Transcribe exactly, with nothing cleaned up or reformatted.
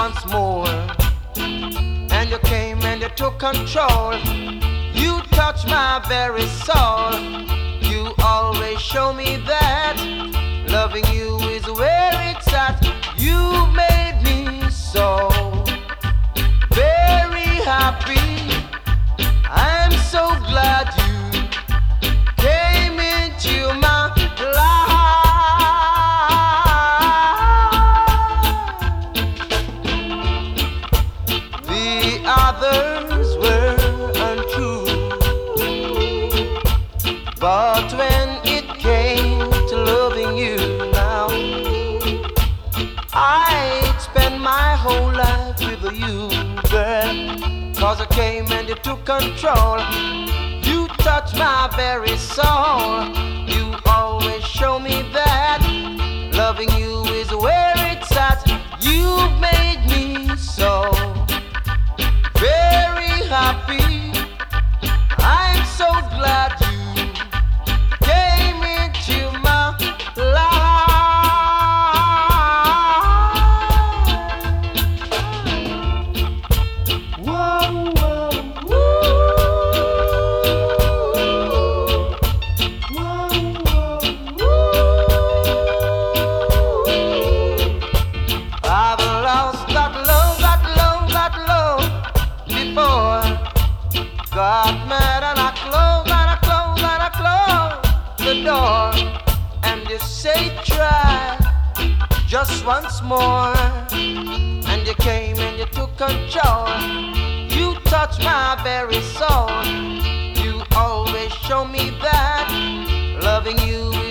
once more. And you came and you took control. You touched my very soul. You always show me that loving you is where it's at. You made me so very happy. I'm so glad you came into my life. The others were untrue, but when it came to loving you now, I'd spend my whole life with you, girl. Cause I came and you took control. You touched my very soul. You always show me that loving you is where it's at. You made me so very happy. I'm so glad you came into my life. Whoa, whoa, whoa. Whoa, whoa, whoa. I've lost that love, that love, that love before. Got mad and I closed and I closed and I closed the door. And you say try just once more. And you came and you took control. You touched my very soul. You always show me that loving you